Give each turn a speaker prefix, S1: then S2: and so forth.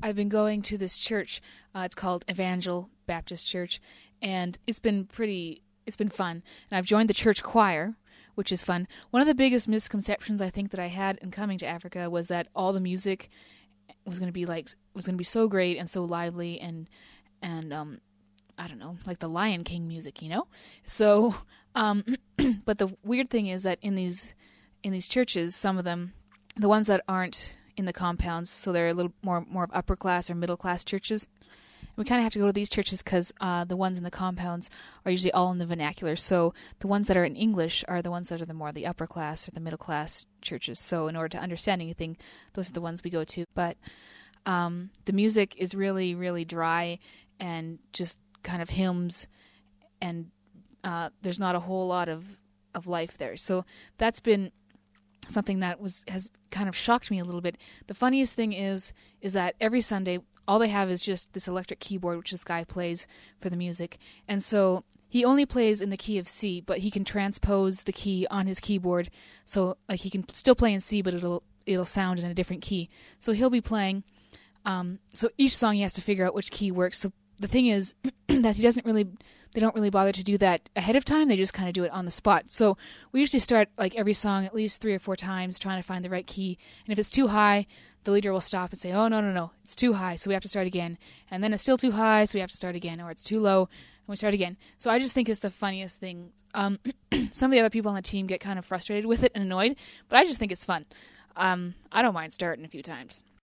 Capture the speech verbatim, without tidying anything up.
S1: I've been going to this church. Uh, it's called Evangel Baptist Church, and it's been pretty. It's been fun. And I've joined the church choir, which is fun. One of the biggest misconceptions I think that I had in coming to Africa was that all the music was going to be like was going to be so great and so lively and and um I don't know, like the Lion King music, you know. So, um, but the weird thing is that in these in these churches, some of them, the ones that aren't in the compounds, so they're a little more more of upper class or middle class churches. We kind of have to go to these churches because uh, the ones in the compounds are usually all in the vernacular. So the ones that are in English are the ones that are the more the upper class or the middle class churches. So in order to understand anything, those are the ones we go to. But um, the music is really, really dry and just kind of hymns, and uh, there's not a whole lot of, of life there. So that's been something that was has kind of shocked me a little bit. The funniest thing is is that every Sunday all they have is just this electric keyboard, which this guy plays for the music. And so he only plays in the key of C, but he can transpose the key on his keyboard. So like he can still play in C, but it'll it'll sound in a different key. So he'll be playing. Um, so each song he has to figure out which key works. So the thing is that he doesn't really, they don't really bother to do that ahead of time. They just kind of do it on the spot. So we usually start like every song at least three or four times trying to find the right key. And if it's too high, the leader will stop and say, oh, no, no, no, it's too high, so we have to start again. And then it's still too high, so we have to start again. Or it's too low, and we start again. So I just think it's the funniest thing. Um, some of the other people on the team get kind of frustrated with it and annoyed, but I just think it's fun. Um, I don't mind starting a few times.